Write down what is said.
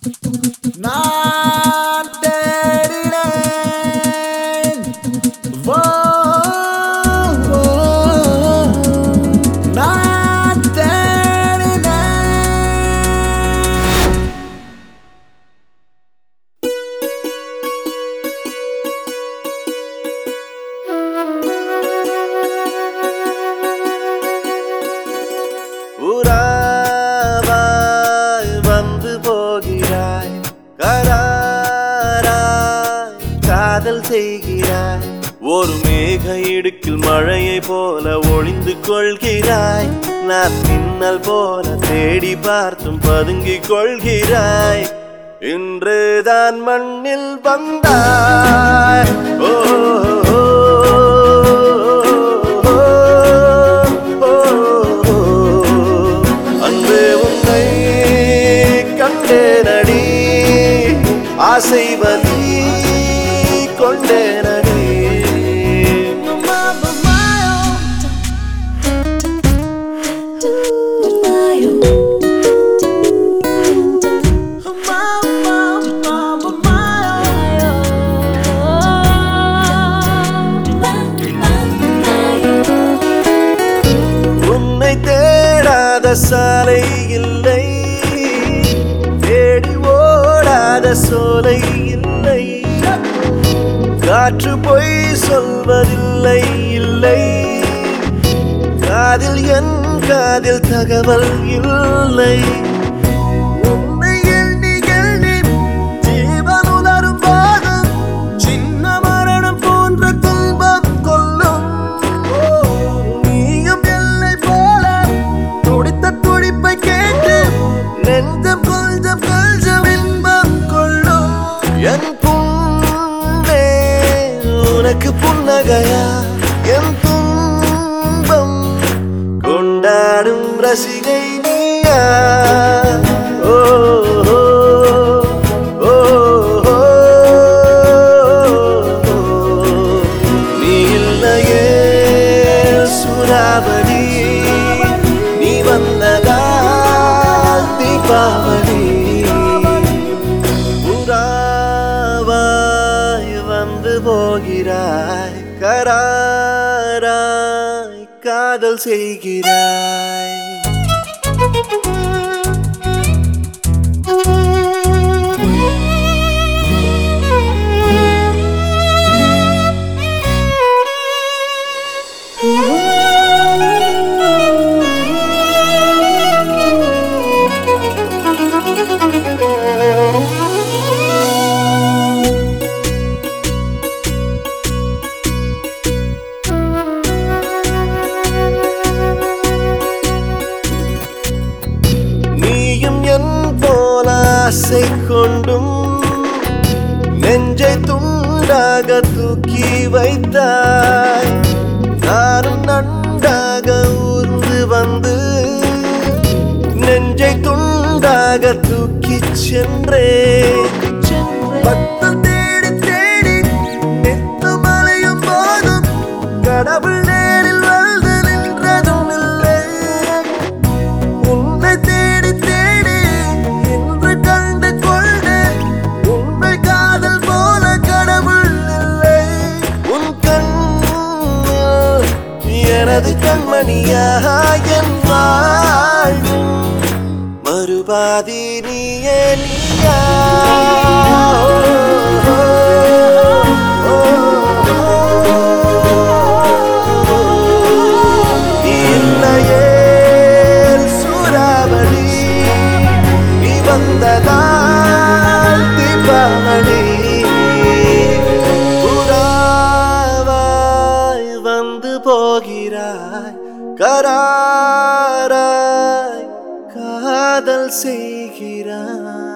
நான் தேடினேன். ஓ, ஓ, நான் தேடினேன். உறாவாய் வந்து போகிறாய், கராராய் காதல் செய்கிறாய். ஒரு மேக இடுக்கில் மழையை போல ஒளிந்து கொள்கிறாய். நான் மின்னல் போல தேடி பார்த்தும் பதுங்கிக் கொள்கிறாய். இன்றுதான் மண்ணில் வந்தாய். ஓ, ஓ, ஓ, ஓ, அன்று உன்னை கண்டேனடி, ஆசை வலி கொண்டேனடி. உன்னை தேடாத சாலை இல்லை, தேடி ஓடாத சோலை இல்லை. காற்று பொய் சொல்வதில்லை, இல்லை. காதில் என் காதில் தகவல் இல்லை. உன்னை எண்ணி எண்ணி ஜீவன் உலரும் போதும் சின்ன மரணம் போன்ற துன்பம் கொள்ளும். நீயும் எல்லை போல துடித்த துடிப்பை கேட்டு நெஞ்சம் கொஞ்சம் கொஞ்சம் இன்பம் கொள்ளும். என் புண்ணே உனக்கு புன்னகையா, என் துன்பம் கொண்டாடும் ரசிகை நீயா. ஓ, ஓ, ஓ, ஓ, நீ இல்லையே சூறாவளி, நீ வந்ததால் தீபாவளி. புறாவாய் வந்து போகிறாய், கராராய் காதல் செய்கிறாய். நீயும் என் போல ஆசை கொண்டும் நெஞ்சை துண்டாக தூக்கி வைத்தாய். நானும் நன்றாக ஊர்ந்து வந்து நெஞ்சை துண்டாக தூக்கி சென்றேன். பத்தல் தேடி தேடி நெத்து மலையும் போதும் கடவுள் நேரில் வந்து நின்றதும் இல்லை. உன்னை தேடி தேடி இன்று கண்டு கொண்டு உன்னை காதல் போல கடவுள் இல்லை. உன் கண்ணில் எனது கண்மணியாக என் வாழ்வின் மறுபாதி நீயே நீயா. இல்லையே சூறாவளி, நீ வந்ததால் தீபாவளி. புறாவாய் வந்து போகிறாய், கராராய் காதல் செய்கிறாய்.